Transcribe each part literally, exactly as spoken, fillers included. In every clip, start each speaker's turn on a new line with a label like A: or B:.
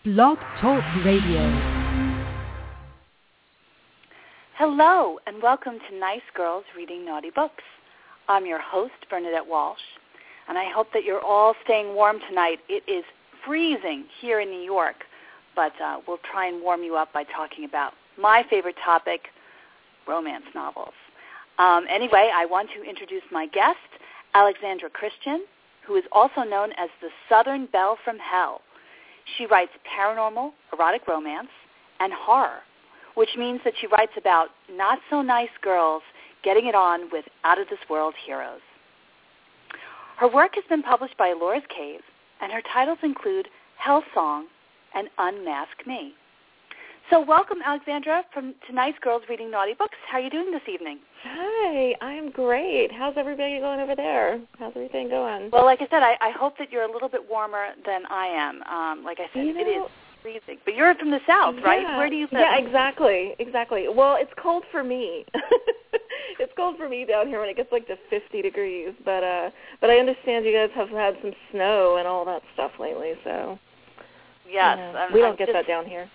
A: Blog Talk Radio.
B: Hello, and welcome to Nice Girls Reading Naughty Books. I'm your host, Bernadette Walsh, and I hope that you're all staying warm tonight. It is freezing here in New York, but uh, we'll try and warm you up by talking about my favorite topic, romance novels. Um, anyway, I want to introduce my guest, Alexandra Christian, who is also known as the Southern Belle from Hell. She writes paranormal, erotic romance, and horror, which means that she writes about not-so-nice girls getting it on with out-of-this-world heroes. Her work has been published by Ellora's Cave, and her titles include Hell Song and Unmask Me. So welcome, Alexandra, from to Nice Girls Reading Naughty Books. How are you doing this evening?
C: Hi, I'm great. How's everybody going over there? How's everything going?
B: Well, like I said, I, I hope that you're a little bit warmer than I am. Um, like I said,
C: you know,
B: it is freezing. But you're from the South,
C: yeah,
B: right? Where do you live?
C: Yeah, exactly, exactly. Well, it's cold for me. It's cold for me down here when it gets like to fifty degrees. But uh, but I understand you guys have had some snow and all that stuff lately, so.
B: Yes.
C: You know,
B: I'm,
C: we don't
B: I'm
C: get
B: just,
C: that down here.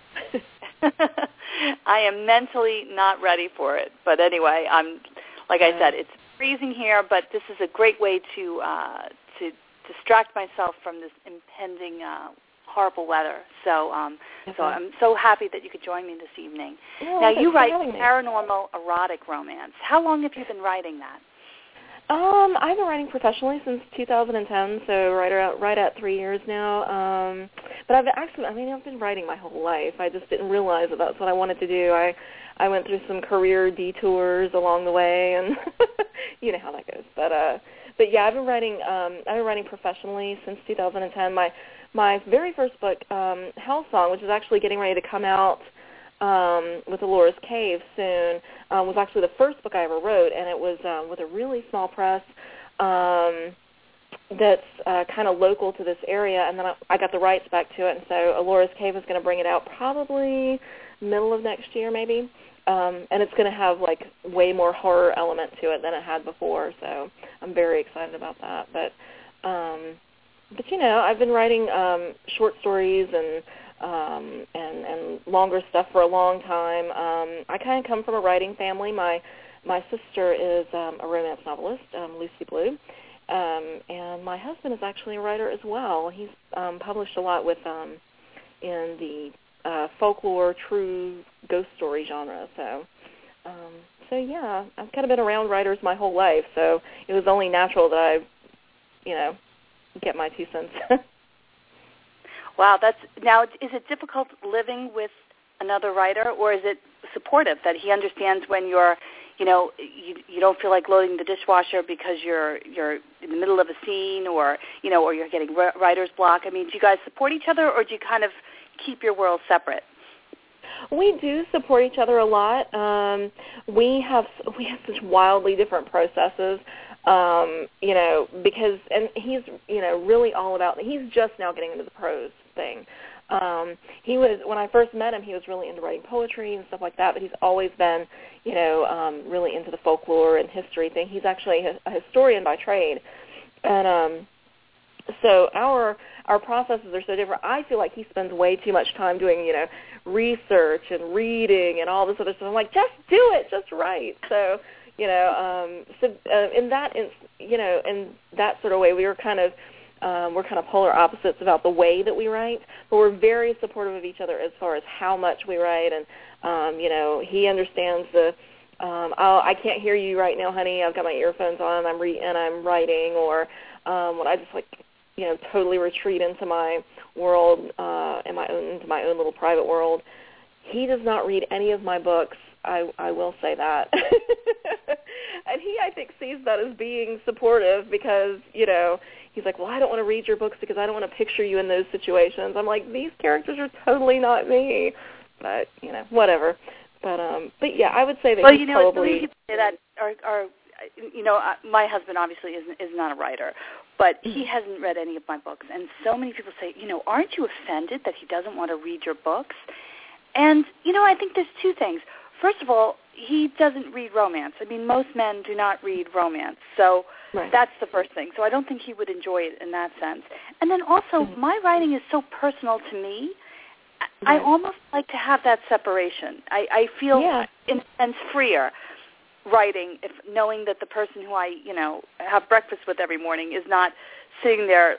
B: I am mentally not ready for it. But anyway, I'm like I said, it's freezing here, but this is a great way to uh, to distract myself from this impending uh, horrible weather. So um,
C: okay.
B: so I'm so happy that you could join me this evening.
C: Oh,
B: now, you write
C: me.
B: paranormal erotic romance. How long have you been writing that?
C: Um, I've been writing professionally since two thousand ten, so right around, right at three years now. Um, but I've actually, I mean, I've been writing my whole life. I just didn't realize that that's what I wanted to do. I, I went through some career detours along the way, and you know how that goes. But, uh, but yeah, I've been writing. Um, I've been writing professionally since two thousand ten. My, my very first book, um, Hell Song, which is actually getting ready to come out. Um, with Ellora's Cave soon, um, was actually the first book I ever wrote, and it was um, with a really small press um, that's uh, kind of local to this area, and then I, I got the rights back to it, and so Ellora's Cave is going to bring it out probably middle of next year maybe, um, and it's going to have like way more horror element to it than it had before, so I'm very excited about that. But, um, but you know, I've been writing um, short stories and Um, and, and longer stuff for a long time. Um, I kind of come from a writing family. My my sister is um, a romance novelist, um, Lucy Blue, um, and my husband is actually a writer as well. He's um, published a lot with um, in the uh, folklore, true ghost story genre. So, um, so yeah, I've kind of been around writers my whole life. So it was only natural that I, you know, get my two cents.
B: Wow, that's now. Is it difficult living with another writer, or is it supportive that he understands when you're, you know, you you don't feel like loading the dishwasher because you're you're in the middle of a scene, or you know, or you're getting writer's block? I mean, do you guys support each other, or do you kind of keep your world separate?
C: We do support each other a lot. Um, we have we have such wildly different processes. Um, you know, because, and he's, you know, really all about, he's just now getting into the prose thing. Um, he was, when I first met him, he was really into writing poetry and stuff like that, but he's always been, you know, um, really into the folklore and history thing. He's actually a historian by trade. And um, so our our processes are so different. I feel like he spends way too much time doing, you know, research and reading and all this other stuff. I'm like, just do it, just write. So, You know, um, so uh, in that, in, you know, in that sort of way, we were kind of, um, we're kind of polar opposites about the way that we write, but we're very supportive of each other as far as how much we write, and um, you know, he understands the, um, I'll, I can't hear you right now, honey. I've got my earphones on, and I'm re- and I'm writing, or um, when I just like, you know, totally retreat into my world, uh, in my own, into my own little private world. He does not read any of my books. I, I will say that. And he, I think, sees that as being supportive because, you know, he's like, well, I don't want to read your books because I don't want to picture you in those situations. I'm like, these characters are totally not me. But, you know, whatever. But, um, but yeah, I would say that
B: well,
C: he's
B: you know,
C: probably...
B: Well, you say that are, are, you know, my husband obviously is, is not a writer, but he hasn't read any of my books. And so many people say, you know, aren't you offended that he doesn't want to read your books? And, you know, I think there's two things. First of all, he doesn't read romance. I mean, most men do not read romance. So right. That's the first thing. So I don't think he would enjoy it in that sense. And then also, mm-hmm. my writing is so personal to me, I almost like to have that separation. I, I feel,
C: yeah.
B: in a sense, freer writing, if knowing that the person who I, you know, have breakfast with every morning is not sitting there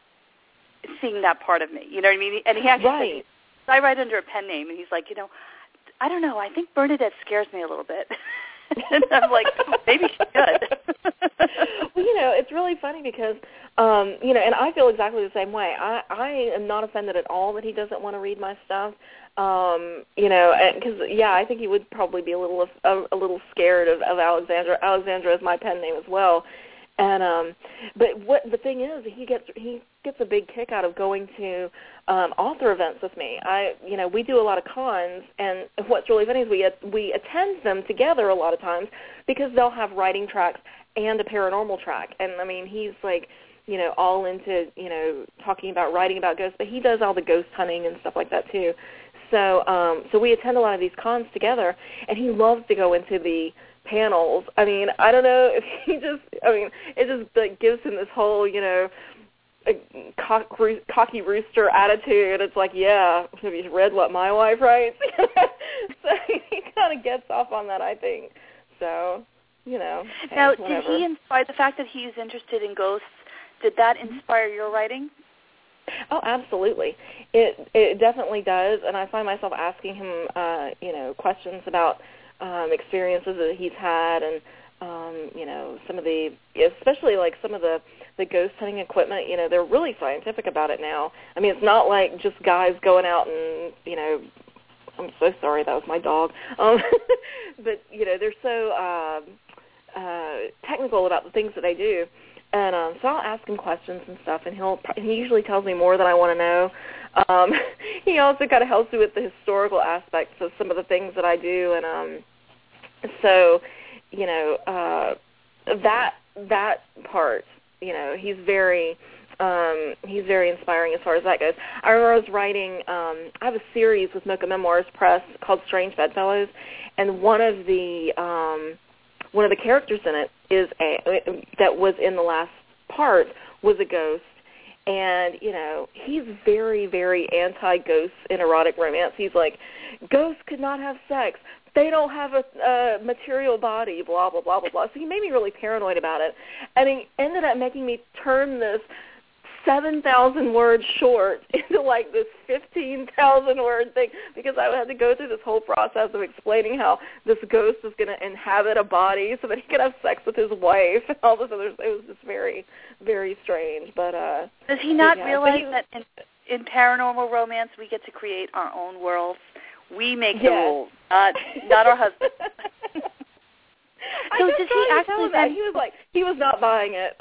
B: seeing that part of me. You know what I mean? And he actually,
C: right.
B: said, I write under a pen name, and he's like, you know, I don't know, I think Bernadette scares me a little bit. And I'm like, maybe she should.
C: Well, you know, it's really funny because, um, you know, and I feel exactly the same way. I, I am not offended at all that he doesn't want to read my stuff. Um, you know, because, yeah, I think he would probably be a little a, a little scared of, of Alexandra. Alexandra is my pen name as well. And um, but what the thing is, he gets he gets a big kick out of going to um, author events with me. I, you know, we do a lot of cons, and what's really funny is we we attend them together a lot of times because they'll have writing tracks and a paranormal track. And I mean, he's like, you know, all into, you know, talking about writing about ghosts, but he does all the ghost hunting and stuff like that too. So um, so we attend a lot of these cons together, and he loves to go into the panels. I mean, I don't know if he just, I mean, it just like gives him this whole, you know, cock, cocky rooster attitude. It's like, yeah, have you read what my wife writes? So he kind of gets off on that, I think. So, you know.
B: Now,
C: hey,
B: did
C: whatever.
B: he inspire, the fact that he's interested in ghosts, did that inspire your writing?
C: Oh, absolutely. It it definitely does, and I find myself asking him, uh, you know, questions about um, experiences that he's had, and um, you know, some of the, especially like some of the the ghost hunting equipment. You know, they're really scientific about it now. I mean, it's not like just guys going out and, you know, I'm so sorry, that was my dog. Um, but you know, they're so um, uh, technical about the things that they do. And um, so I'll ask him questions and stuff, and he'll he usually tells me more than I want to know. Um, he also kind of helps me with the historical aspects of some of the things that I do, and um, so you know uh, that that part, you know, he's very um, he's very inspiring as far as that goes. I remember I was writing. Um, I have a series with Mocha Memoirs Press called Strange Bedfellows, and one of the um, one of the characters in it is a that was in the last part was a ghost, and you know he's very very anti-ghosts in erotic romance. He's like, ghosts could not have sex. They don't have a, a material body. Blah blah blah blah blah. So he made me really paranoid about it, and he ended up making me turn this seven thousand word short into like this fifteen thousand word thing, because I had to go through this whole process of explaining how this ghost is going to inhabit a body so that he could have sex with his wife and all this other. It was just very, very strange. But uh,
B: does he not
C: yeah,
B: realize
C: he,
B: that in, in paranormal romance we get to create our own worlds? We make
C: yes.
B: the rules, not not our husband.
C: I
B: So
C: just
B: does
C: tried
B: he
C: to
B: actually
C: tell him that.
B: then?
C: He was like, he was not buying it.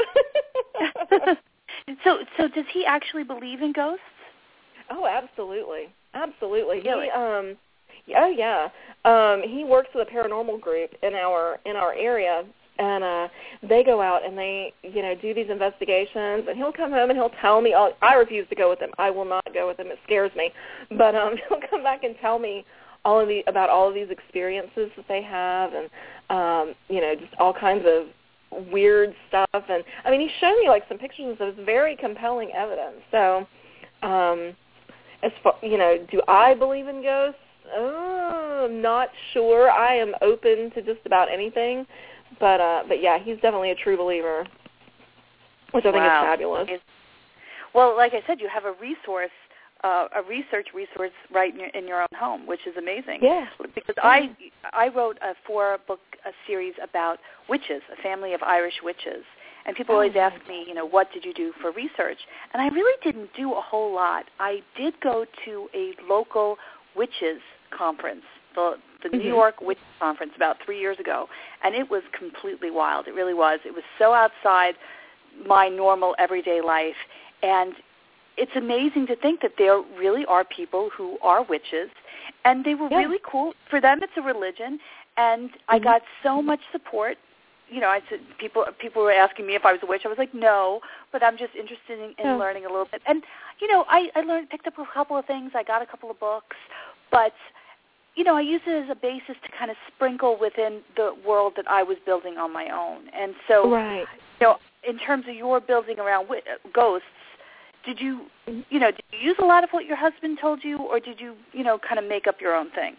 B: So, so does he actually believe in ghosts?
C: Oh, absolutely, absolutely.
B: Really?
C: He, um, oh yeah, um, he works with a paranormal group in our in our area, and uh, they go out and they, you know, do these investigations. And he'll come home and he'll tell me. All, I refuse to go with him. I will not go with him. It scares me. But um, he'll come back and tell me all of the about all of these experiences that they have, and um, you know, just all kinds of weird stuff. And I mean, he showed me like some pictures and stuff. It's very compelling evidence. So, um, as far, you know, do I believe in ghosts? Oh, I'm not sure. I am open to just about anything. But uh, but yeah, he's definitely a true believer, which I think
B: Wow.
C: is fabulous.
B: Well, like I said, you have a resource, uh, a research resource right in your, in your own home, which is amazing.
C: Yeah.
B: Because I I wrote a four book a series about witches, a family of Irish witches, and people
C: Oh,
B: always
C: nice.
B: ask me, you know, what did you do for research? And I really didn't do a whole lot. I did go to a local witches conference, the the
C: Mm-hmm.
B: New York Witch Conference, about three years ago, and it was completely wild. It really was. It was so outside my normal everyday life, and it's amazing to think that there really are people who are witches, and they were
C: Yeah.
B: really cool. For them, it's a religion, and I
C: Mm-hmm.
B: got so much support. You know, I said people people were asking me if I was a witch. I was like, no, but I'm just interested in, in
C: Yeah.
B: learning a little bit. And you know, I I learned, picked up a couple of things. I got a couple of books, but you know, I used it as a basis to kind of sprinkle within the world that I was building on my own. And so,
C: Right.
B: you know, in terms of your building around wi- ghosts, did you, you know, did you use a lot of what your husband told you, or did you, you know, kind of make up your own thing?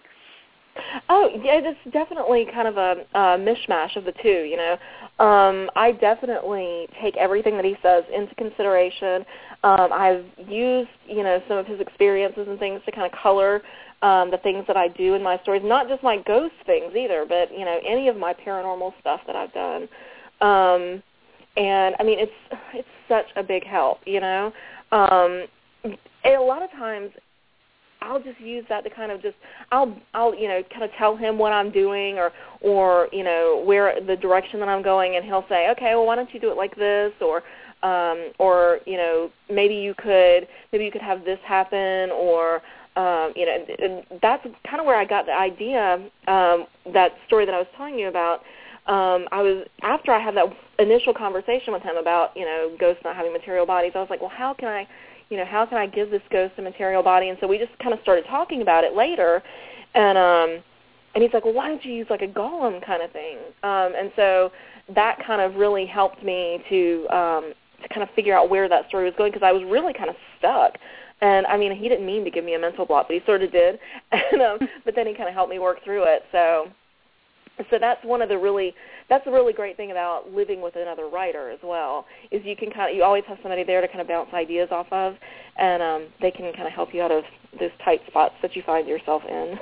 C: Oh, yeah, it's definitely kind of a, a mishmash of the two, you know. Um, I definitely take everything that he says into consideration. Um, I've used, you know, some of his experiences and things to kind of color um, the things that I do in my stories, not just my ghost things either, but, you know, any of my paranormal stuff that I've done. Um, and, I mean, it's it's such a big help, you know. Um, and a lot of times I'll just use that to kind of just, I'll, I'll, you know, kind of tell him what I'm doing or, or, you know, where the direction that I'm going, and he'll say, okay, well, why don't you do it like this, or, um, or, you know, maybe you could, maybe you could have this happen, or, um, you know, and, and that's kind of where I got the idea, um, that story that I was telling you about. Um, I was, after I had that initial conversation with him about, you know, ghosts not having material bodies, I was like, well, how can I, you know, how can I give this ghost a material body? And so we just kind of started talking about it later, and um, and he's like, well, why don't you use like a golem kind of thing? Um, and so that kind of really helped me to um, to kind of figure out where that story was going, because I was really kind of stuck. And I mean, he didn't mean to give me a mental block, but he sort of did. And um, but then he kind of helped me work through it. So. So that's one of the really, that's the really great thing about living with another writer as well, is you can kind of, you always have somebody there to kind of bounce ideas off of, and um, they can kind of help you out of those tight spots that you find yourself in.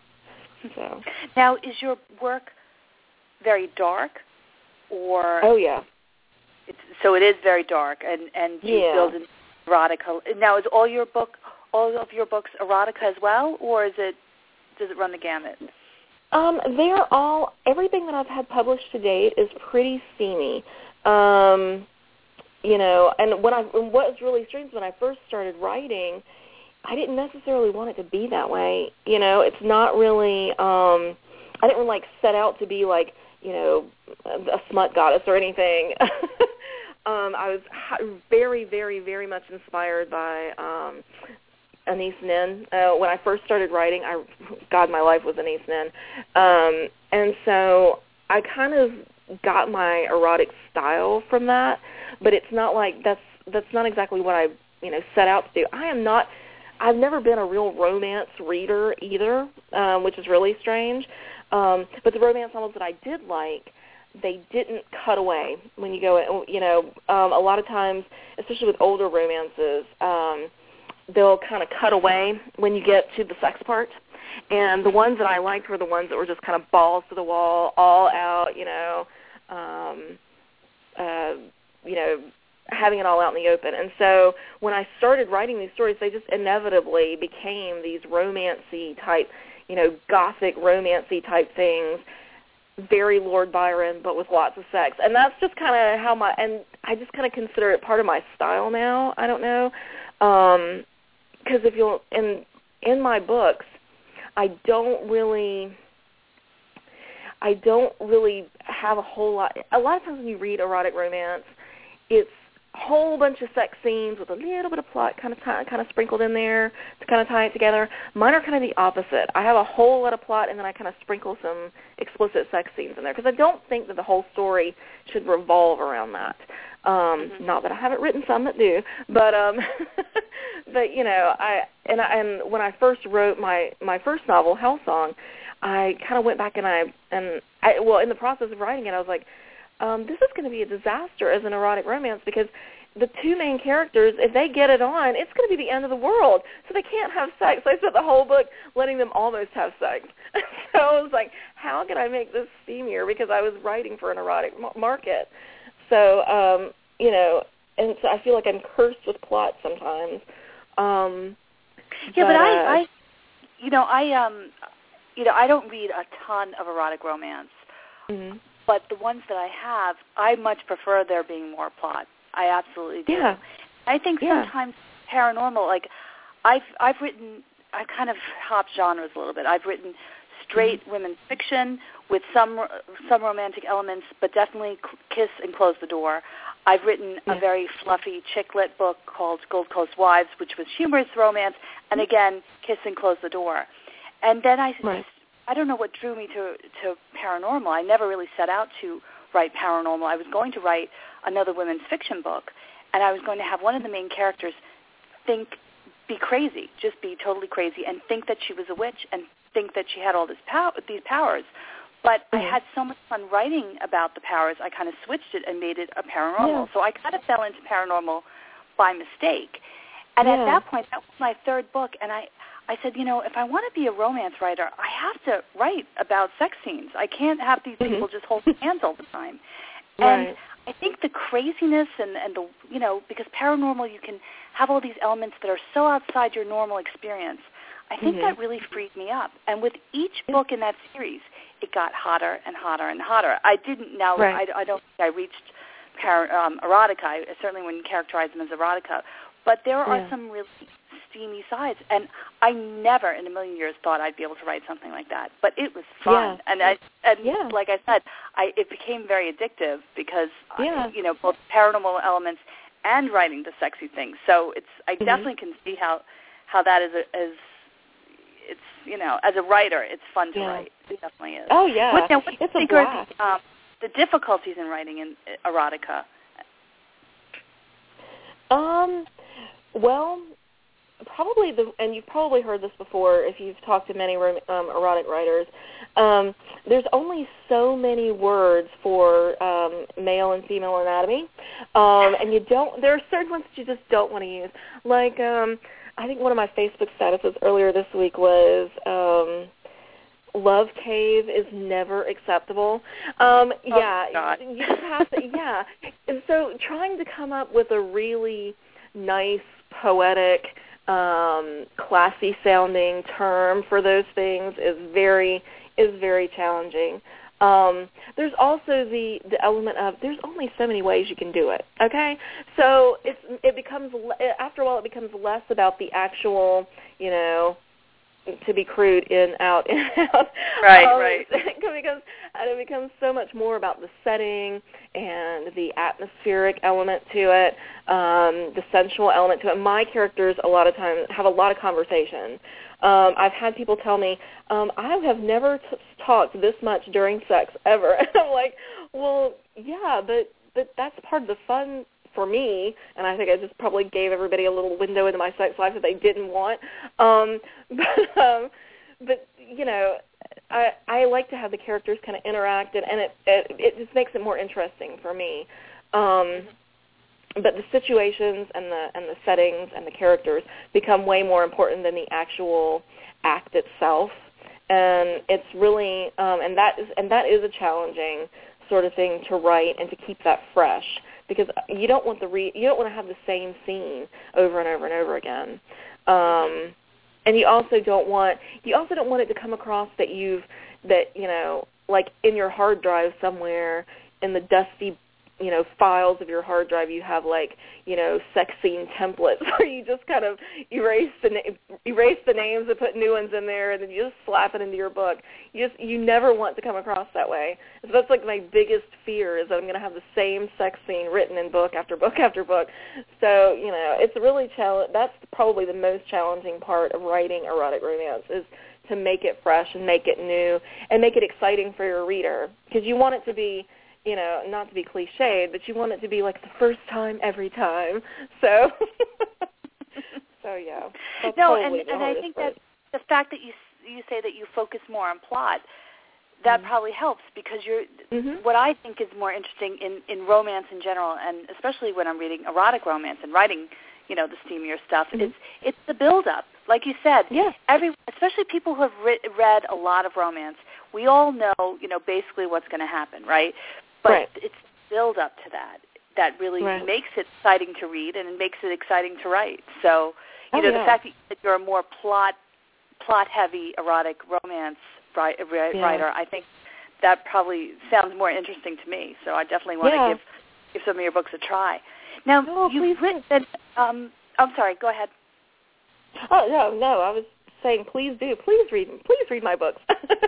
C: So.
B: Now, is your work very dark, or?
C: Oh, yeah.
B: It's, so it is very dark, and, and you
C: yeah.
B: build an erotica. Now, is all your book, all of your books erotica as well, or is it, does it run the gamut?
C: Um, they're all, everything that I've had published to date is pretty steamy. Um, you know, and when I, and what was really strange, when I first started writing, I didn't necessarily want it to be that way. You know, it's not really, um, I didn't really, like, set out to be, like, you know, a smut goddess or anything. um, I was very, very, very much inspired by um, Anais Nin. Uh, when I first started writing, I, God, my life was Anais Nin. Um, and so I kind of got my erotic style from that, but it's not like that's that's not exactly what I, you know, set out to do. I am not, I've never been a real romance reader either, um, which is really strange. Um, but the romance novels that I did like, they didn't cut away when you go, you know, um, a lot of times, especially with older romances, um, they'll kind of cut away when you get to the sex part. And the ones that I liked were the ones that were just kind of balls to the wall, all out, you know, um, uh, you know, having it all out in the open. And so when I started writing these stories, they just inevitably became these romancy type, you know, gothic romancy type things, very Lord Byron, but with lots of sex. And that's just kind of how my, and I just kind of consider it part of my style now. I don't know. Um, because if you'll, in, in my books, I don't really, I don't really have a whole lot. A lot of times when you read erotic romance, it's a whole bunch of sex scenes with a little bit of plot kind of t- kind of sprinkled in there to kind of tie it together. Mine are kind of the opposite. I have a whole lot of plot, and then I kind of sprinkle some explicit sex scenes in there, because I don't think that the whole story should revolve around that. Um, mm-hmm. Not that I haven't written some that do, but um, but you know, I and I, and when I first wrote my my first novel, Hell Song, I kind of went back and I and I well in the process of writing it, I was like, um, this is going to be a disaster as an erotic romance, because the two main characters, if they get it on, it's going to be the end of the world. So they can't have sex. So I spent the whole book letting them almost have sex. So I was like, how can I make this steamier? Because I was writing for an erotic m- market. So, um, you know, and so I feel like I'm cursed with plot sometimes. Um,
B: yeah, but,
C: but
B: I,
C: uh,
B: I, you know, I, um, you know, I don't read a ton of erotic romance. Mm-hmm. But the ones that I have, I much prefer there being more plot. I absolutely do.
C: Yeah.
B: I think
C: yeah.
B: sometimes paranormal, like I've I've written, I kind of hop genres a little bit. I've written straight mm-hmm. women's fiction with some some romantic elements, but definitely kiss and close the door. I've written yeah. a very fluffy chick lit book called Gold Coast Wives, which was humorous romance, and again, kiss and close the door. And then I
C: right.
B: I don't know what drew me to, to paranormal. I never really set out to write paranormal. I was going to write another women's fiction book, and I was going to have one of the main characters think, be crazy, just be totally crazy, and think that she was a witch and think that she had all this pow- these powers. But mm-hmm. I had so much fun writing about the powers, I kind of switched it and made it a paranormal.
C: Yeah.
B: So I kind of fell into paranormal by mistake. And
C: yeah.
B: at that point, that was my third book, and I, I said, you know, if I want to be a romance writer, I have to write about sex scenes. I can't have these
C: mm-hmm.
B: people just holding hands all the time.
C: Right.
B: And I think the craziness and, and the, you know, because paranormal, you can have all these elements that are so outside your normal experience. I think
C: mm-hmm.
B: that really freed me up. And with each book in that series, it got hotter and hotter and hotter. I didn't, now,
C: right.
B: I, I don't think I reached par- um, erotica. I certainly wouldn't characterize them as erotica. But there are
C: yeah.
B: some really steamy sides. And I never in a million years thought I'd be able to write something like that. But it was fun.
C: Yeah.
B: And, I, and
C: yeah.
B: like I said, I, it became very addictive because,
C: yeah.
B: I, you know, both paranormal elements and writing the sexy things. So it's I
C: mm-hmm.
B: definitely can see how, how that is, a, is, it's, you know, as a writer, it's fun to
C: yeah.
B: write. It definitely is.
C: Oh, yeah.
B: What, now, what
C: it's
B: do you
C: a
B: think are
C: blast.
B: the, um, the difficulties in writing in erotica?
C: Um, well, probably the, and you've probably heard this before if you've talked to many um, erotic writers. Um, there's only so many words for um, male and female anatomy, um, and you don't. There are certain ones that you just don't want to use. Like, um, I think one of my Facebook statuses earlier this week was. Um, Love cave is never acceptable. Um, yeah,
B: oh,
C: you, you just have to, yeah. And so trying to come up with a really nice, poetic, um, classy-sounding term for those things is very is very challenging. Um, there's also the, the element of there's only so many ways you can do it, okay? So it's, it becomes, after a while, it becomes less about the actual, you know, to be crude, in, out, in, out.
B: Right,
C: um,
B: right.
C: Because and it becomes so much more about the setting and the atmospheric element to it, um, the sensual element to it. My characters a lot of times have a lot of conversation. Um, I've had people tell me, um, I have never t- talked this much during sex ever. And I'm like, well, yeah, but, but that's part of the fun for me, and I think I just probably gave everybody a little window into my sex life that they didn't want. Um, but, um, but you know, I I like to have the characters kind of interact, and, and it, it it just makes it more interesting for me. Um, but the situations and the and the settings and the characters become way more important than the actual act itself, and it's really um, and that is and that is a challenging sort of thing to write and to keep that fresh. Because you don't want the re- you don't want to have the same scene over and over and over again, um, and you also don't want you also don't want it to come across that you've that you know like in your hard drive somewhere in the dusty you know files of your hard drive you have like you know sex scene templates where you just kind of erase the na- erase the names and put new ones in there and then you just slap it into your book. You just you never want to come across that way. So that's like my biggest fear is that I'm going to have the same sex scene written in book after book after book. So you know it's really challenge. That's probably the most challenging part of writing erotic romance is to make it fresh and make it new and make it exciting for your reader because you want it to be. You know, not to be cliched, but you want it to be like the first time every time. So, so yeah. That's
B: no,
C: totally
B: and, and I think that the fact that you you say that you focus more on plot, that mm-hmm. probably helps because you're. Mm-hmm. What I think is more interesting in, in romance in general, and especially when I'm reading erotic romance and writing, you know, the steamier stuff, mm-hmm. it's it's the build-up. Like you said,
C: yeah.
B: every especially people who have re- read a lot of romance, we all know, you know, basically what's going to happen, right? But
C: right.
B: it's build up to that that really right. makes it exciting to read and it makes it exciting to write. So, you
C: oh,
B: know,
C: yeah.
B: the fact that you're a more plot plot heavy erotic romance write, writer,
C: yeah.
B: I think that probably sounds more interesting to me. So I definitely want
C: yeah.
B: to give give some of your books a try. Now,
C: oh,
B: you've written. Um, I'm sorry. Go ahead.
C: Oh no, no. I was saying, please do, please read, please read my books.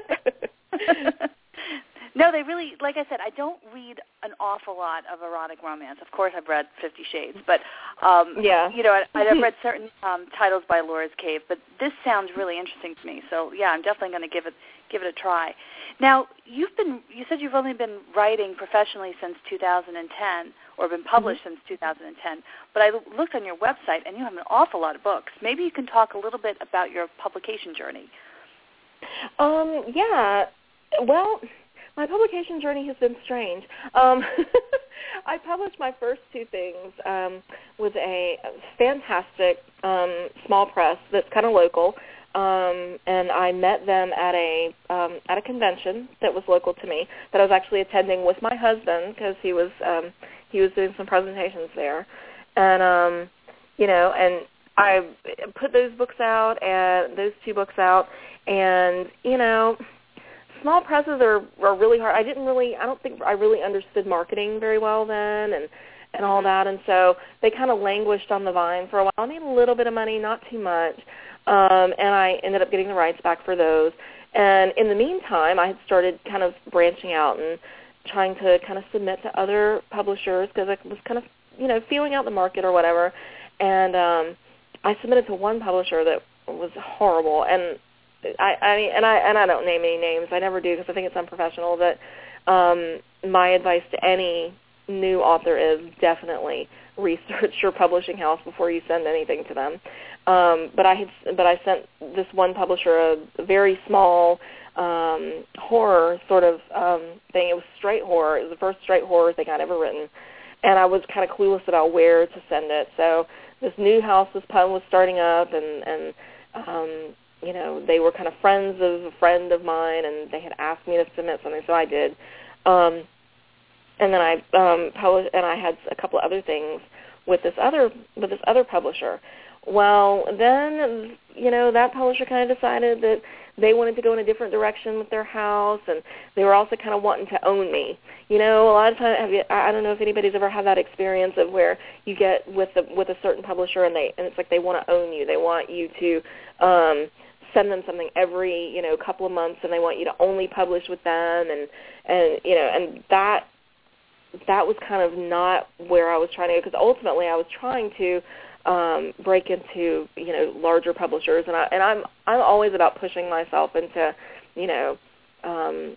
B: No, they really, like I said, I don't read an awful lot of erotic romance. Of course, I've read Fifty Shades, but, um,
C: yeah.
B: you know, I, I've read certain um, titles by Laura's Cave, but this sounds really interesting to me. So, yeah, I'm definitely going to give it give it a try. Now, you've been, you said you've only been writing professionally since two thousand ten. or been published mm-hmm. since two thousand ten. But I looked on your website, and you have an awful lot of books. Maybe you can talk a little bit about your publication journey.
C: Um, yeah. Well, my publication journey has been strange. Um, I published my first two things um, with a fantastic um, small press that's kind of local. Um, and I met them at a um, at a convention that was local to me that I was actually attending with my husband because he was um, he was doing some presentations there, and um, you know, and I put those books out and those two books out, and you know, small presses are are really hard. I didn't really I don't think I really understood marketing very well then, and and all that, and so they kind of languished on the vine for a while. I made a little bit of money, not too much. Um, and I ended up getting the rights back for those. And in the meantime, I had started kind of branching out and trying to kind of submit to other publishers because I was kind of, you know, feeling out the market or whatever. And um, I submitted to one publisher that was horrible. And I, I and I and I don't name any names. I never do because I think it's unprofessional. But um, my advice to any new author is definitely research your publishing house before you send anything to them. Um, but I had, but I sent this one publisher a very small um, horror sort of um, thing. It was straight horror. It was the first straight horror thing I'd ever written, and I was kind of clueless about where to send it. So this new house was was starting up, and and um, you know, they were kind of friends of a friend of mine, and they had asked me to submit something, so I did. Um, and then I um, published, and I had a couple of other things with this other with this other publisher. Well, then, you know, that publisher kind of decided that they wanted to go in a different direction with their house, and they were also kind of wanting to own me. You know, a lot of times, have you, I don't know if anybody's ever had that experience of where you get with a, with a certain publisher, and they and it's like they want to own you. They want you to um, send them something every, you know, couple of months, and they want you to only publish with them, and and you know, and that that was kind of not where I was trying to go, because ultimately I was trying to um, break into, you know, larger publishers, and I and I'm I'm always about pushing myself into, you know, um,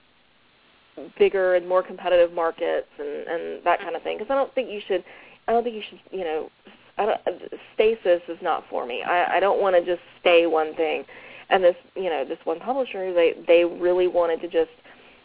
C: bigger and more competitive markets and, and that kind of thing. Because I don't think you should, I don't think you should, you know, I don't, stasis is not for me. I, I don't want to just stay one thing. And this, you know, this one publisher, they they really wanted to just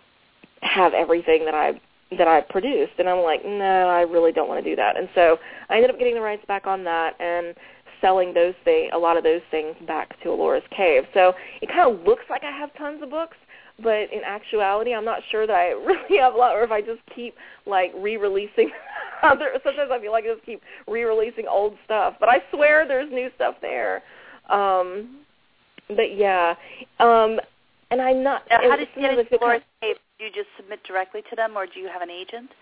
C: have everything that I that I produced, and I'm like, no, I really don't want to do that. And so I ended up getting the rights back on that and selling those things, a lot of those things back to Elora's Cave. So it kind of looks like I have tons of books, but in actuality, I'm not sure that I really have a lot, or if I just keep like re-releasing other. Sometimes I feel like I just keep re-releasing old stuff, but I swear there's new stuff there. Um, but yeah, um, and I'm not.
B: Now, how did you get into Elora's Cave? Do you just submit directly to them, or do you have an agent?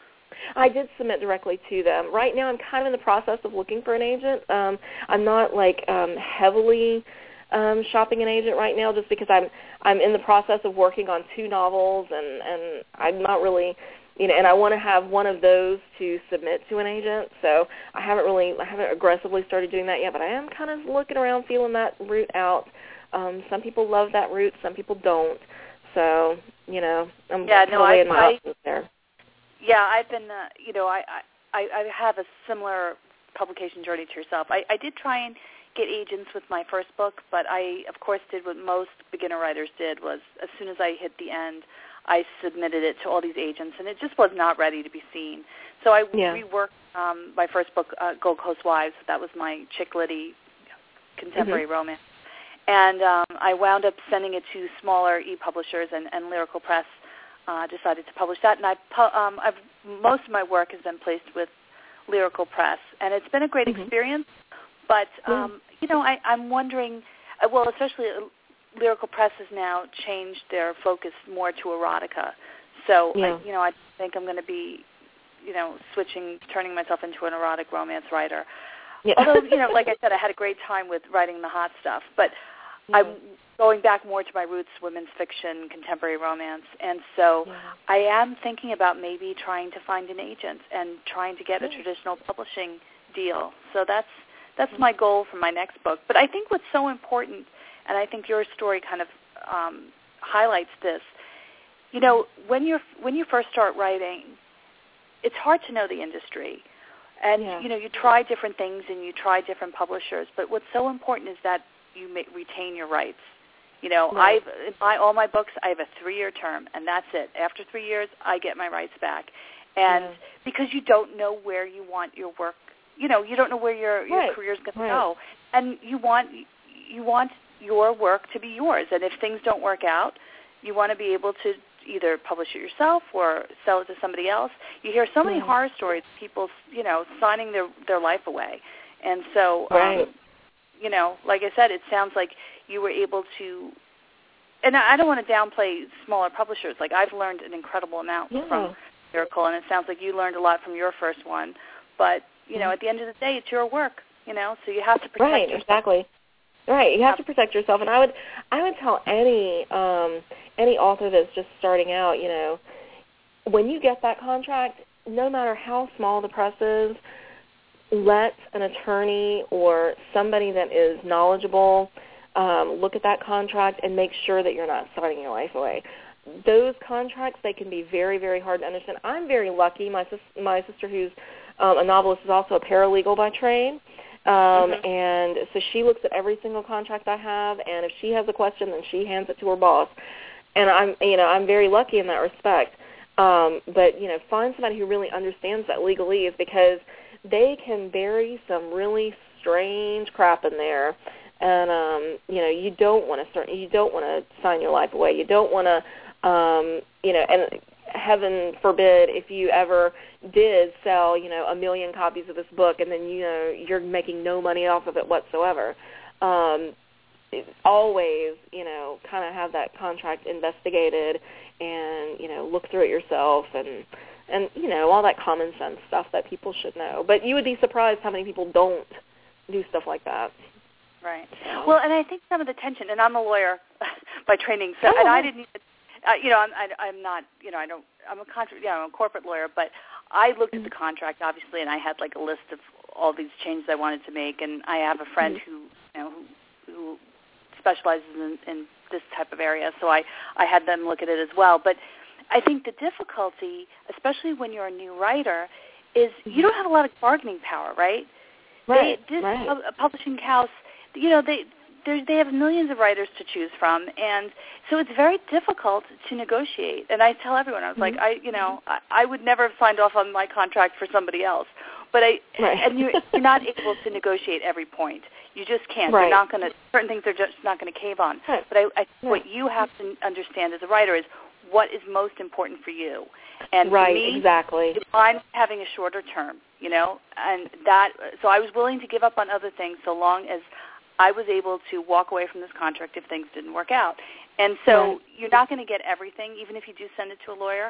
C: I did submit directly to them. Right now I'm kind of in the process of looking for an agent. Um, I'm not like um, heavily um, shopping an agent right now, just because I'm I'm in the process of working on two novels, and, and I'm not really, you know, and I want to have one of those to submit to an agent. So I haven't really, I haven't aggressively started doing that yet, but I am kind of looking around, feeling that route out. Um, some people love that route, some people don't. So, you know, I'm
B: yeah,
C: kind
B: no,
C: of weighing
B: I,
C: my
B: I,
C: options there.
B: Yeah, I've been, uh, you know, I, I, I have a similar publication journey to yourself. I, I did try and get agents with my first book, but I, of course, did what most beginner writers did, was as soon as I hit the end, I submitted it to all these agents, and it just was not ready to be seen. So I yeah. reworked um, my first book, uh, Gold Coast Wives. That was my chick litty contemporary mm-hmm. romance. And um, I wound up sending it to smaller e-publishers, and, and Lyrical Press uh, decided to publish that. And I, um, I've, most of my work has been placed with Lyrical Press, and it's been a great mm-hmm. experience. But, um, yeah. you know, I, I'm wondering, uh, well, especially uh, Lyrical Press has now changed their focus more to erotica. So, yeah. I, you know, I think I'm going to be, you know, switching, turning myself into an erotic romance writer. Yeah. Although, you know, like I said, I had a great time with writing the hot stuff. But yeah. I'm going back more to my roots, women's fiction, contemporary romance. And so yeah. I am thinking about maybe trying to find an agent and trying to get yeah. a traditional publishing deal. So that's that's mm-hmm. my goal for my next book. But I think what's so important, and I think your story kind of um, highlights this, you know, when you're when you first start writing, it's hard to know the industry. And,
C: yeah.
B: you know, you try different things and you try different publishers, but what's so important is that you may retain your rights. You know,
C: right.
B: I've in my, all my books, I have a three-year term, and that's it. After three years, I get my rights back. And
C: yeah.
B: because you don't know where you want your work, you know, you don't know where your, your
C: right.
B: career is going
C: right.
B: to go. And you want you want your work to be yours. And if things don't work out, you want to be able to either publish it yourself or sell it to somebody else. You hear so many
C: mm.
B: horror stories of people, you know, signing their, their life away. And so,
C: right.
B: um, you know, like I said, it sounds like you were able to, and I don't want to downplay smaller publishers. Like, I've learned an incredible amount
C: yeah.
B: from Miracle, and it sounds like you learned a lot from your first one. But, you know,
C: mm.
B: at the end of the day, it's your work, you know, so you have to protect
C: right,
B: yourself.
C: Exactly. Right, you have to protect yourself, and I would, I would tell any, um, any author that's just starting out, you know, when you get that contract, no matter how small the press is, let an attorney or somebody that is knowledgeable um, look at that contract and make sure that you're not signing your life away. Those contracts, they can be very, very hard to understand. I'm very lucky. My sis- my sister, who's um, a novelist, is also a paralegal by trade. Um,
B: mm-hmm.
C: And so she looks at every single contract I have, and if she has a question, then she hands it to her boss. And I'm, you know, I'm very lucky in that respect. Um, but, you know, find somebody who really understands that legalese, because they can bury some really strange crap in there. And, um, you know, you don't want to start, you don't want to sign your life away. You don't want to, um, you know, and heaven forbid if you ever did sell, you know, a million copies of this book and then, you know, you're making no money off of it whatsoever. Um, always, you know, kind of have that contract investigated and, you know, look through it yourself and, and, you know, all that common sense stuff that people should know. But you would be surprised how many people don't do stuff like that.
B: Right. Well, and I think some of the tension, and I'm a lawyer by training, so
C: oh,
B: and I didn't even, uh, you know, I'm, I, I'm not, you know, I don't, I'm a contract, you know, I'm a corporate lawyer, but I looked
C: mm-hmm.
B: at the contract, obviously, and I had like a list of all these changes I wanted to make, and I have a friend
C: mm-hmm.
B: who, you know, who, who specializes in, in this type of area, so I, I had them look at it as well. But I think the difficulty, especially when you're a new writer, is mm-hmm. you don't have a lot of bargaining power, right?
C: Right.
B: They, this
C: right.
B: a publishing house, you know, they they have millions of writers to choose from, and so it's very difficult to negotiate. And I tell everyone, I was mm-hmm. like, I, you know, I, I would never have signed off on my contract for somebody else. But I,
C: right.
B: and you're, you're not able to negotiate every point. You just can't.
C: Right.
B: You're not going to. Certain things are just not going to cave on.
C: Right.
B: But I, I
C: right.
B: what you have to understand as a writer is what is most important for you. And
C: right.
B: for me,
C: exactly.
B: I'm having a shorter term, you know, and that. So I was willing to give up on other things so long as I was able to walk away from this contract if things didn't work out. And so
C: right.
B: you're not going to get everything, even if you do send it to a lawyer.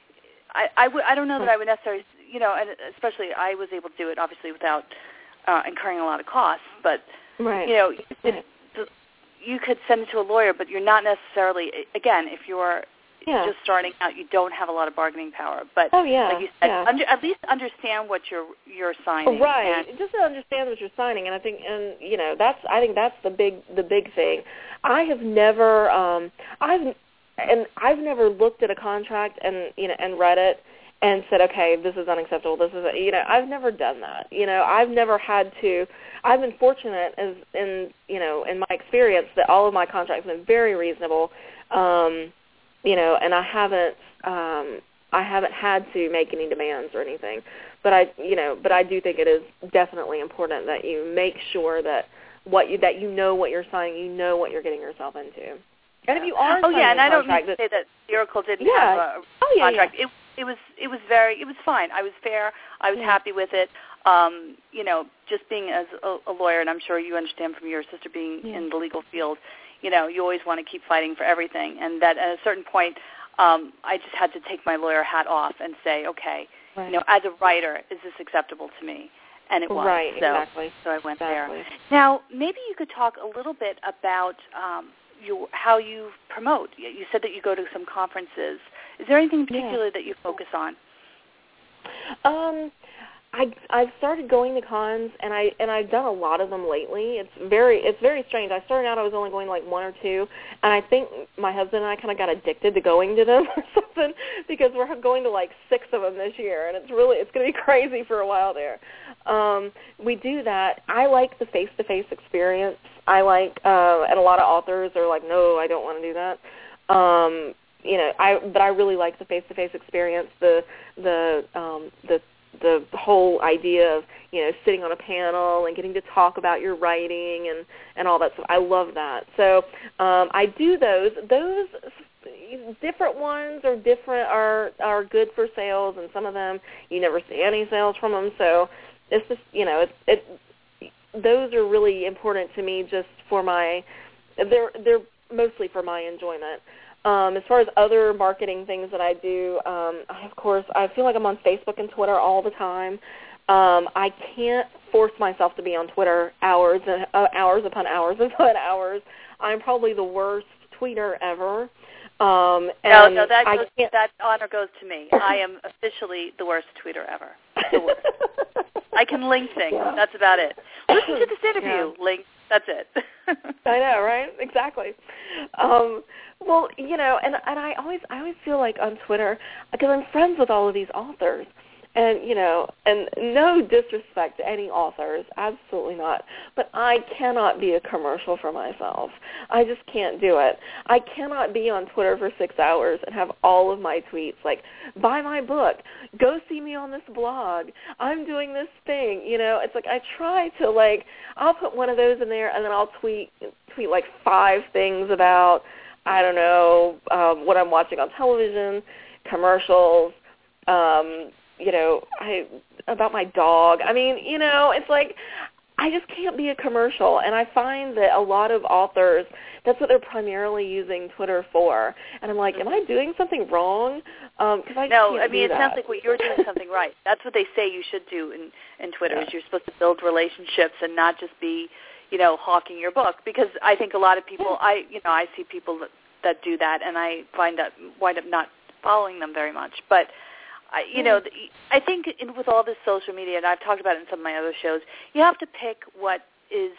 B: I, I, w- I don't know that I would necessarily, you know, and especially I was able to do it, obviously, without uh, incurring a lot of costs. But,
C: right.
B: you know,
C: right.
B: it, you could send it to a lawyer, but you're not necessarily, again, if you're
C: yeah.
B: just starting out, you don't have a lot of bargaining power. But
C: oh, yeah.
B: like you said,
C: yeah.
B: under, at least understand what you're you're signing.
C: Oh, right.
B: And,
C: just to understand what you're signing, and I think, and you know, that's I think that's the big the big thing. I have never, um, I've and I've never looked at a contract and you know and read it and said, okay, this is unacceptable. This is, you know, I've never done that. You know, I've never had to. I've been fortunate, as in you know, in my experience, that all of my contracts have been very reasonable. Um, You know, and I haven't, um, I haven't had to make any demands or anything, but I, you know, but I do think it is definitely important that you make sure that what you that you know what you're signing, you know what you're getting yourself into. And if you are,
B: oh yeah, and I don't mean
C: that,
B: to say that Miracle didn't
C: yeah.
B: have a
C: oh, yeah,
B: contract.
C: Yeah.
B: It it was it was very it was fine. I was fair. I was
C: yeah.
B: happy with it. Um, you know, just being as a, a lawyer, and I'm sure you understand from your sister being
C: yeah.
B: in the legal field. You know, you always want to keep fighting for everything, and that at a certain point, um, I just had to take my lawyer hat off and say, okay,
C: right.
B: you know, as a writer, is this acceptable to me? And it was.
C: Right,
B: so,
C: exactly.
B: So I went
C: exactly.
B: there. Now, maybe you could talk a little bit about um, your, how you promote. You said that you go to some conferences. Is there anything in particular
C: yeah.
B: that you focus on?
C: Um. I I've started going to cons, and I and I've done a lot of them lately. It's very it's very strange. I started out I was only going like one or two, and I think my husband and I kind of got addicted to going to them or something, because we're going to like six of them this year, and it's really it's going to be crazy for a while there. Um, we do that. I like the face-to-face experience. I like, uh, and a lot of authors are like, no, I don't want to do that. Um, you know, I but I really like the face-to-face experience. The the um, the the whole idea of, you know, sitting on a panel and getting to talk about your writing and, and all that stuff. I love that. So um, I do those. Those different ones are different are are good for sales, and some of them you never see any sales from them. So it's just, you know, it, it those are really important to me just for my they're they're mostly for my enjoyment. Um, as far as other marketing things that I do, um, I, of course, I feel like I'm on Facebook and Twitter all the time. Um, I can't force myself to be on Twitter hours and uh, hours upon hours upon hours. I'm probably the worst tweeter ever. Um,
B: no,
C: and
B: no, that
C: I
B: goes,
C: can't...
B: that honor goes to me. I am officially the worst tweeter ever. The worst. I can link things. Yeah. That's about it. Listen to this interview. Yeah. Link. That's it.
C: I know, right? Exactly. Um, well, you know, and and I always I always feel like on Twitter, because I'm friends with all of these authors, and you know, and no disrespect to any authors, absolutely not. But I cannot be a commercial for myself. I just can't do it. I cannot be on Twitter for six hours and have all of my tweets like, buy my book, go see me on this blog, I'm doing this thing. You know, it's like I try to like, I'll put one of those in there, and then I'll tweet tweet like five things about, I don't know, um, what I'm watching on television, commercials, um, you know, I about my dog. I mean, you know, it's like I just can't be a commercial, and I find that a lot of authors, that's what they're primarily using Twitter for. And I'm like, am I doing something wrong? Um, 'cause I
B: no,
C: can't
B: I mean,
C: do
B: it
C: that.
B: sounds like what you're doing something right. That's what they say you should do in, in Twitter, yeah. is you're supposed to build relationships and not just be, you know, hawking your book. Because I think a lot of people, yeah. I, you know, I see people that, that do that, and I find that wind up not following them very much. But I, you know, I think in, with all this social media, and I've talked about it in some of my other shows, you have to pick what is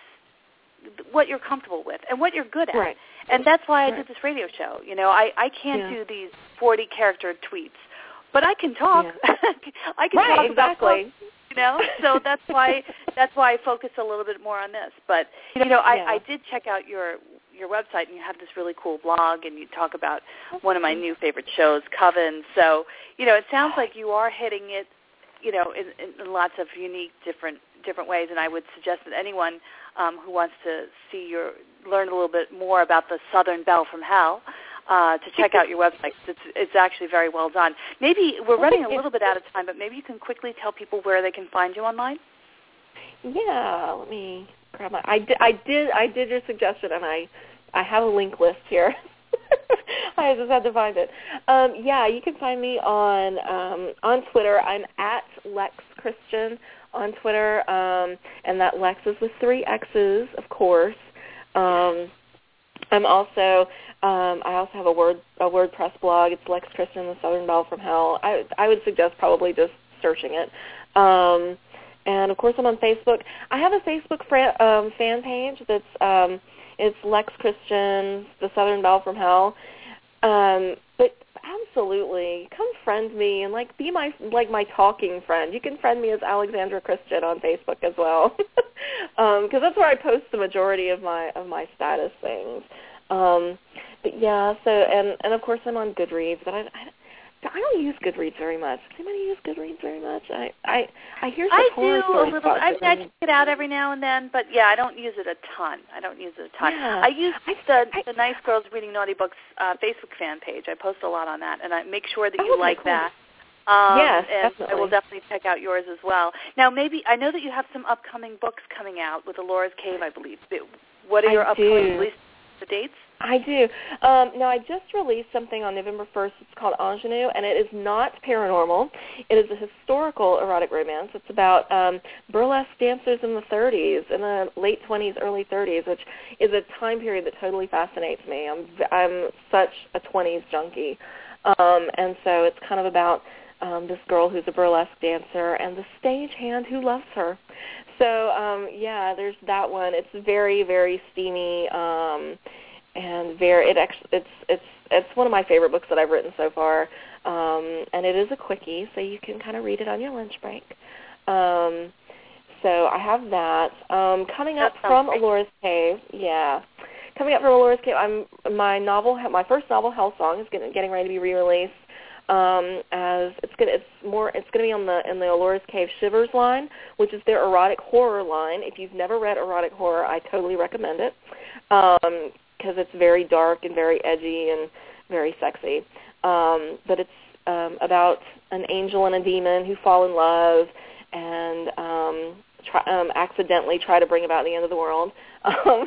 B: what you're comfortable with and what you're good at.
C: Right.
B: And that's why I
C: right.
B: did this radio show. You know, I, I can't
C: yeah.
B: do these forty-character tweets, but I can talk.
C: Yeah.
B: I can
C: right,
B: talk
C: exactly.
B: about books, you know, so that's why that's why I focus a little bit more on this. But, you know, I,
C: yeah.
B: I did check out your your website, and you have this really cool blog, and you talk about one of my new favorite shows, Coven. So, you know, it sounds like you are hitting it, you know, in, in lots of unique different different ways. And I would suggest that anyone um, who wants to see your learn a little bit more about the Southern Belle from Hell, uh, to check out your website. It's it's actually very well done. Maybe we're running a little bit out of time, but maybe you can quickly tell people where they can find you online.
C: Yeah, let me grab my. I did. I did. I did your suggestion, and I, I have a link list here. I just had to find it. Um, yeah, you can find me on um, on Twitter. I'm at Lex Christian on Twitter, um, and that Lex is with three X's, of course. Um, I'm also. Um, I also have a word a WordPress blog. It's Lex Christian, the Southern Belle from Hell. I I would suggest probably just searching it. Um, And, of course, I'm on Facebook. I have a Facebook fran- um, fan page that's um, it's Lex Christian, the Southern Belle from Hell. Um, but absolutely, come friend me and like be my like my talking friend. You can friend me as Alexandra Christian on Facebook as well, because um, that's where I post the majority of my of my status things. Um, but yeah, so and and of course I'm on Goodreads, but I. I I don't use Goodreads very much. Does anybody use Goodreads very much? I I, I hear some
B: I
C: horror
B: do a
C: stories
B: little.
C: about
B: I mean, I
C: Goodreads.
B: check it out every now and then, but yeah, I don't use it a ton. I don't use it a ton.
C: Yeah.
B: I use
C: I,
B: the
C: I,
B: the Nice Girls Reading Naughty Books uh, Facebook fan page. I post a lot on that, and I make sure that
C: oh,
B: you
C: okay,
B: like
C: cool.
B: that. Um,
C: yes,
B: and
C: definitely.
B: I will definitely check out yours as well. Now, maybe I know that you have some upcoming books coming out with Alora's Cave, I believe. What are your
C: I
B: upcoming
C: do.
B: release the dates?
C: I do. Um, now, I just released something on November first. It's called Ingenue, and it is not paranormal. It is a historical erotic romance. It's about um, burlesque dancers in the thirties, in the late twenties, early thirties, which is a time period that totally fascinates me. I'm I'm such a twenties junkie, um, and so it's kind of about um, this girl who's a burlesque dancer and the stagehand who loves her. So, um, yeah, there's that one. It's very, very steamy, um, and very. It actually, it's it's it's one of my favorite books that I've written so far, um, and it is a quickie, so you can kind of read it on your lunch break. Um, so I have that um, coming up from great. Alora's Cave. Yeah, coming up from Alora's Cave. I'm my novel, my first novel, Hell Song, is getting, getting ready to be re-released. Um, as it's gonna, it's more, it's gonna be on the in the Alora's Cave Shivers line, which is their erotic horror line. If you've never read erotic horror, I totally recommend it because um, it's very dark and very edgy and very sexy. Um, but it's um, about an angel and a demon who fall in love and um, try, um, accidentally try to bring about the end of the world. Um,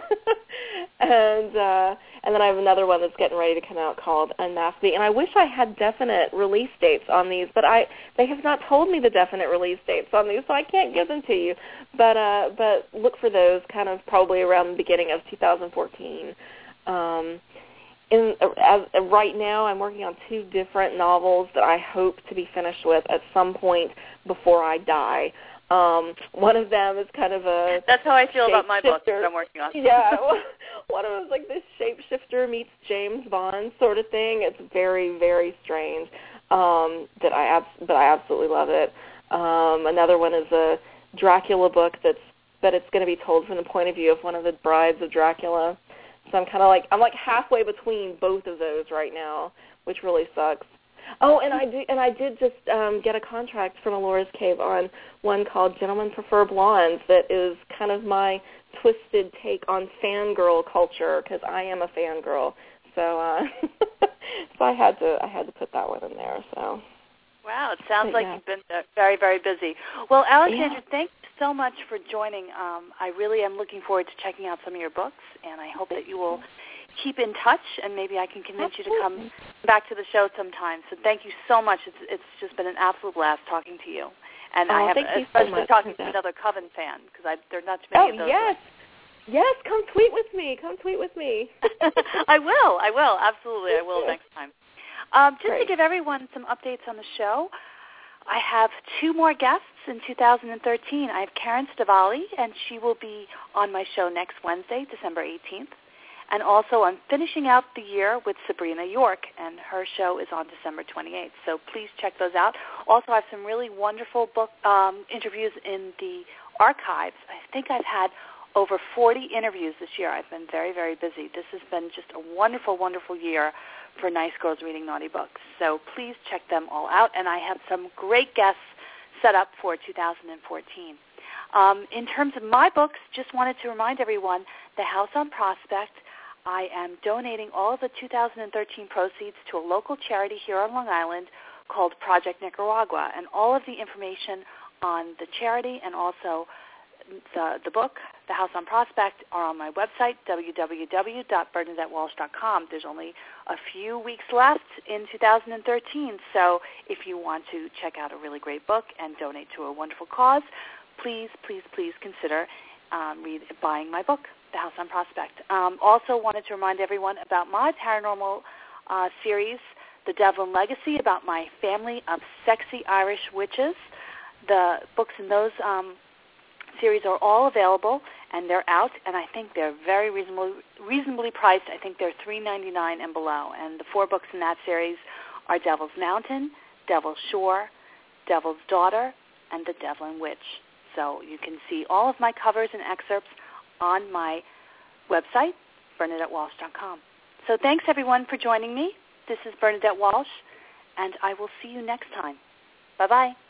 C: and uh, and then I have another one that's getting ready to come out called Unmasked Me. And I wish I had definite release dates on these, but I they have not told me the definite release dates on these, so I can't give them to you. But uh, but look for those kind of probably around the beginning of two thousand fourteen. Um, in, as, right now, I'm working on two different novels that I hope to be finished with at some point before I die. Um, one of them is kind of a
B: That's how I feel about my book that I'm working on.
C: Yeah, one of them is like this shapeshifter meets James Bond sort of thing. It's very, very strange, um, that I abs- but I absolutely love it. Um, another one is a Dracula book that's but it's going to be told from the point of view of one of the brides of Dracula. So I'm kind of like I'm like halfway between both of those right now, which really sucks. Oh, and I did, and I did just um, get a contract from Alora's Cave on one called Gentlemen Prefer Blondes that is kind of my twisted take on fangirl culture because I am a fangirl. So, uh, so I had to I had to put that one in there. So.
B: Wow, it sounds
C: but,
B: like
C: yeah.
B: you've been uh, very, very busy. Well, Alexandra,
C: yeah.
B: thanks so much for joining. Um, I really am looking forward to checking out some of your books, and I hope that you will keep in touch, and maybe I can convince
C: Absolutely.
B: you to come back to the show sometime. So thank you so much. It's, it's just been an absolute blast talking to you. And
C: oh,
B: I have
C: thank you
B: especially
C: so much
B: talking to another Coven fan, because there are not too
C: oh,
B: many of those.
C: yes. Yes, come tweet with me. Come tweet with me.
B: I will. I will. Absolutely. I will next time. Um, just
C: Great.
B: to give everyone some updates on the show, I have two more guests in two thousand thirteen. I have Karen Stavali, and she will be on my show next Wednesday, December eighteenth. And also I'm finishing out the year with Sabrina York, and her show is on December twenty-eighth. So please check those out. Also, I have some really wonderful book um, interviews in the archives. I think I've had over forty interviews this year. I've been very, very busy. This has been just a wonderful, wonderful year for Nice Girls Reading Naughty Books. So please check them all out. And I have some great guests set up for two thousand fourteen. Um, in terms of my books, just wanted to remind everyone, The House on Prospect, I am donating all of the two thousand thirteen proceeds to a local charity here on Long Island called Project Nicaragua. And all of the information on the charity and also the, the book, The House on Prospect, are on my website, w w w dot bernadette walsh dot com. There's only a few weeks left in two thousand thirteen, so if you want to check out a really great book and donate to a wonderful cause, please, please, please consider um, read, buying my book, The House on Prospect. Um, also wanted to remind everyone about my paranormal uh, series, The Devlin Legacy, about my family of sexy Irish witches. The books in those um, series are all available, and they're out, and I think they're very reasonably, reasonably priced. I think they're three ninety-nine and below. And the four books in that series are Devil's Mountain, Devil's Shore, Devil's Daughter, and The Devlin Witch. So you can see all of my covers and excerpts on my website, bernadette walsh dot com. So thanks, everyone, for joining me. This is Bernadette Walsh, and I will see you next time. Bye-bye.